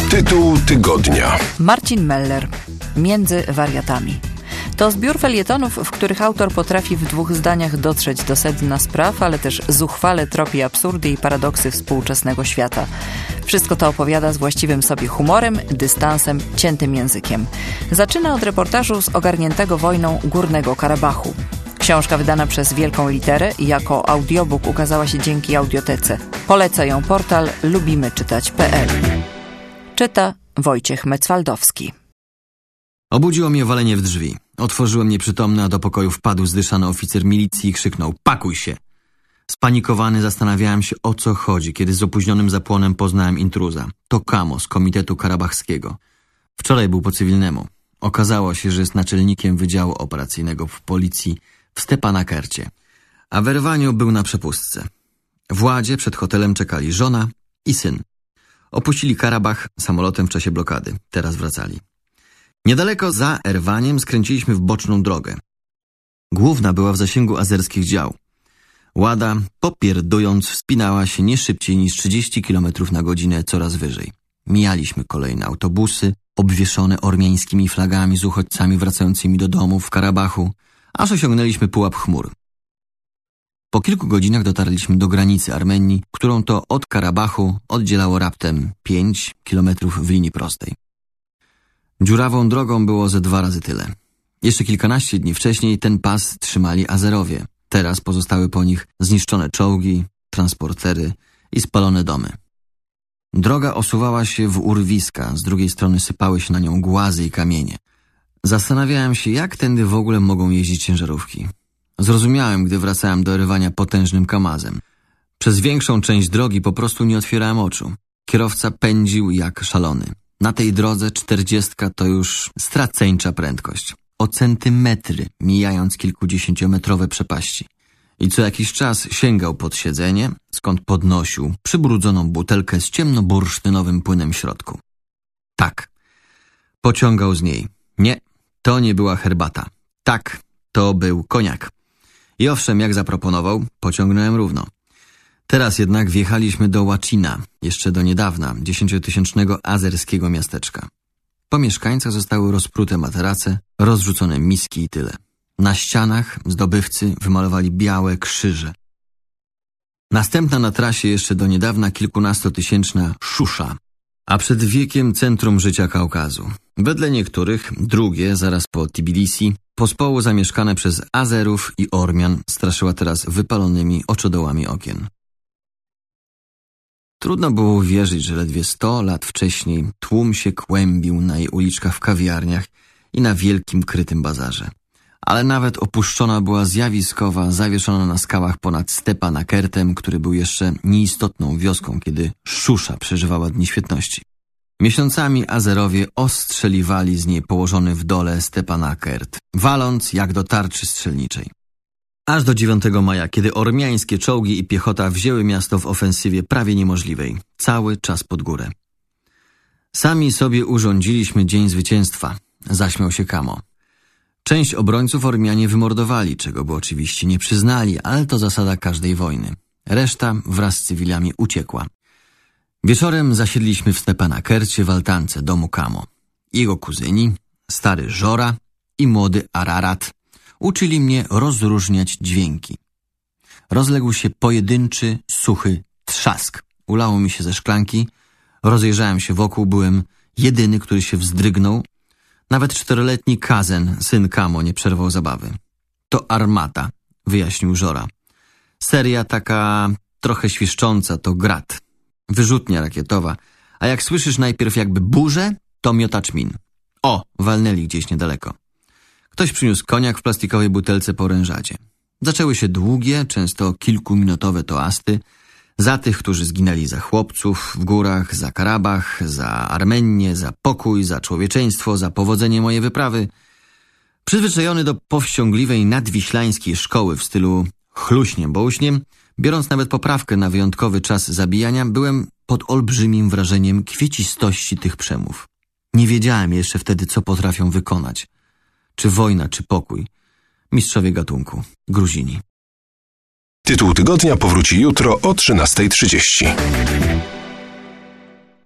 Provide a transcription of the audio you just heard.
Tytuł tygodnia. Marcin Meller. Między wariatami. To zbiór felietonów, w których autor potrafi w 2 zdaniach dotrzeć do sedna spraw, ale też zuchwale tropi absurdy i paradoksy współczesnego świata. Wszystko to opowiada z właściwym sobie humorem, dystansem, ciętym językiem. Zaczyna od reportażu z ogarniętego wojną Górnego Karabachu. Książka wydana przez Wielką Literę i jako audiobook ukazała się dzięki Audiotece. Poleca ją portal lubimyczytać.pl. Czyta Wojciech Mecwaldowski. Obudziło mnie walenie w drzwi. Otworzyłem nieprzytomny, a do pokoju wpadł zdyszany oficer milicji i krzyknął: pakuj się! Spanikowany zastanawiałem się, o co chodzi, kiedy z opóźnionym zapłonem poznałem intruza. To Kamo z Komitetu Karabachskiego. Wczoraj był po cywilnemu. Okazało się, że jest naczelnikiem Wydziału Operacyjnego w policji w Stepanakercie, a w Erwaniu był na przepustce. W Ładzie przed hotelem czekali żona i syn. Opuścili Karabach samolotem w czasie blokady. Teraz wracali. Niedaleko za Erwaniem skręciliśmy w boczną drogę. Główna była w zasięgu azerskich dział. Łada, popierdując, wspinała się nie szybciej niż 30 km na godzinę coraz wyżej. Mijaliśmy kolejne autobusy, obwieszone ormiańskimi flagami z uchodźcami wracającymi do domów w Karabachu, aż osiągnęliśmy pułap chmur. Po kilku godzinach dotarliśmy do granicy Armenii, którą to od Karabachu oddzielało raptem 5 km w linii prostej. Dziurawą drogą było ze 2 razy tyle. Jeszcze kilkanaście dni wcześniej ten pas trzymali Azerowie. Teraz pozostały po nich zniszczone czołgi, transportery i spalone domy. Droga osuwała się w urwiska, z drugiej strony sypały się na nią głazy i kamienie. Zastanawiałem się, jak tędy w ogóle mogą jeździć ciężarówki. Zrozumiałem, gdy wracałem do Erwania potężnym kamazem. Przez większą część drogi po prostu nie otwierałem oczu. Kierowca pędził jak szalony. Na tej drodze 40 to już straceńcza prędkość. O centymetry, mijając kilkudziesięciometrowe przepaści. I co jakiś czas sięgał pod siedzenie, skąd podnosił przybrudzoną butelkę z ciemnobursztynowym płynem w środku. Tak, pociągał z niej. Nie, to nie była herbata. Tak, to był koniak. I owszem, jak zaproponował, pociągnąłem równo. Teraz jednak wjechaliśmy do Łacina, jeszcze do niedawna, 10-tysięcznego azerskiego miasteczka. Po mieszkańcach zostały rozprute materace, rozrzucone miski i tyle. Na ścianach zdobywcy wymalowali białe krzyże. Następna na trasie jeszcze do niedawna kilkunastotysięczna Szusza, a przed wiekiem centrum życia Kaukazu. Wedle niektórych drugie, zaraz po Tbilisi, pospołu zamieszkane przez Azerów i Ormian straszyła teraz wypalonymi oczodołami okien. Trudno było uwierzyć, że ledwie 100 lat wcześniej tłum się kłębił na jej uliczkach w kawiarniach i na wielkim krytym bazarze. Ale nawet opuszczona była zjawiskowa, zawieszona na skałach ponad Stepanakertem, który był jeszcze nieistotną wioską, kiedy Szusza przeżywała dni świetności. Miesiącami Azerowie ostrzeliwali z niej położony w dole Stepanakert, waląc jak do tarczy strzelniczej. Aż do 9 maja, kiedy ormiańskie czołgi i piechota wzięły miasto w ofensywie prawie niemożliwej. Cały czas pod górę. Sami sobie urządziliśmy dzień zwycięstwa, zaśmiał się Kamo. Część obrońców Ormianie wymordowali, czego by oczywiście nie przyznali, ale to zasada każdej wojny. Reszta wraz z cywilami uciekła. Wieczorem zasiedliśmy w Stepanakercie w altance domu Kamo. Jego kuzyni, stary Żora i młody Ararat uczyli mnie rozróżniać dźwięki. Rozległ się pojedynczy, suchy trzask. Ulało mi się ze szklanki, rozejrzałem się wokół, byłem jedyny, który się wzdrygnął. Nawet 4-letni Kazen, syn Kamo, nie przerwał zabawy. To armata, wyjaśnił Żora. Seria taka trochę świszcząca to Grad. Wyrzutnia rakietowa. A jak słyszysz najpierw jakby burzę, to miotacz min. O, walnęli gdzieś niedaleko. Ktoś przyniósł koniak w plastikowej butelce po orężadzie. Zaczęły się długie, często kilkuminutowe toasty za tych, którzy zginęli za chłopców w górach, za Karabach, za Armenię, za pokój, za człowieczeństwo, za powodzenie mojej wyprawy. Przyzwyczajony do powściągliwej nadwiślańskiej szkoły w stylu chluśniem bołśniem, biorąc nawet poprawkę na wyjątkowy czas zabijania, byłem pod olbrzymim wrażeniem kwiecistości tych przemów. Nie wiedziałem jeszcze wtedy, co potrafią wykonać. Czy wojna, czy pokój. Mistrzowie gatunku. Gruzini. Tytuł tygodnia powróci jutro o 13:30.